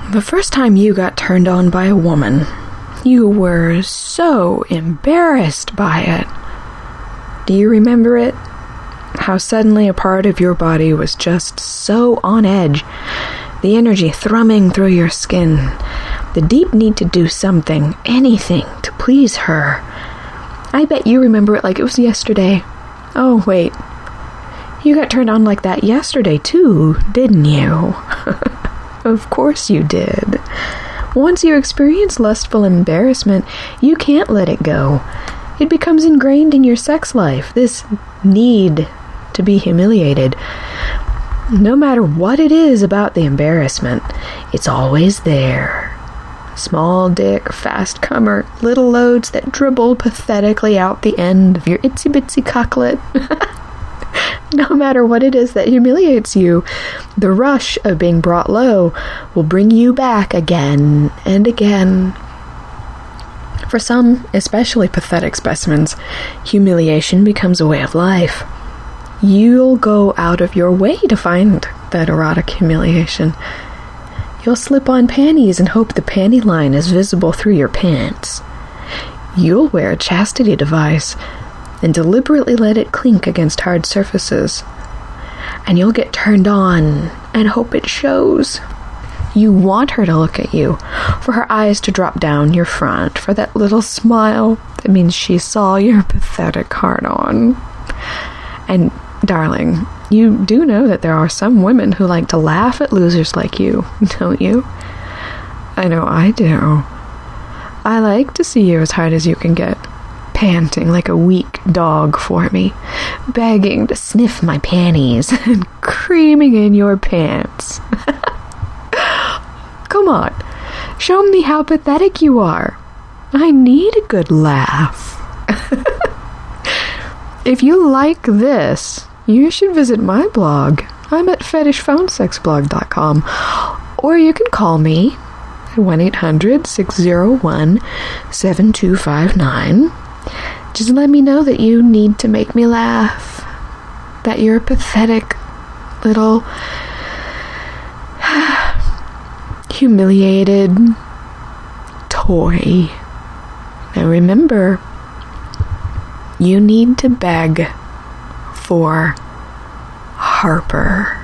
The first time you got turned on by a woman, you were so embarrassed by it. Do you remember it? How suddenly a part of your body was just so on edge, the energy thrumming through your skin, the deep need to do something, anything, to please her. I bet you remember it like it was yesterday. Oh, wait. You got turned on like that yesterday, too, didn't you? Of course you did. Once you experience lustful embarrassment, you can't let it go. It becomes ingrained in your sex life, this need to be humiliated. No matter what it is about the embarrassment, it's always there. Small dick, fast comer, little loads that dribble pathetically out the end of your itsy-bitsy cocklet. No matter what it is that humiliates you, the rush of being brought low will bring you back again and again. For some, especially pathetic specimens, humiliation becomes a way of life. You'll go out of your way to find that erotic humiliation. You'll slip on panties and hope the panty line is visible through your pants. You'll wear a chastity device and deliberately let it clink against hard surfaces. And you'll get turned on and hope it shows. You want her to look at you, for her eyes to drop down your front, for that little smile that means she saw your pathetic heart-on. And, darling, you do know that there are some women who like to laugh at losers like you, don't you? I know I do. I like to see you as hard as you can get, panting like a weak dog for me, begging to sniff my panties and creaming in your pants. Come on, show me how pathetic you are. I need a good laugh. If you like this, you should visit my blog. I'm at fetishphonesexblog.com. Or you can call me at 1-800-601-7259. Just let me know that you need to make me laugh. That you're a pathetic little humiliated toy. Now remember, you need to beg for Harper.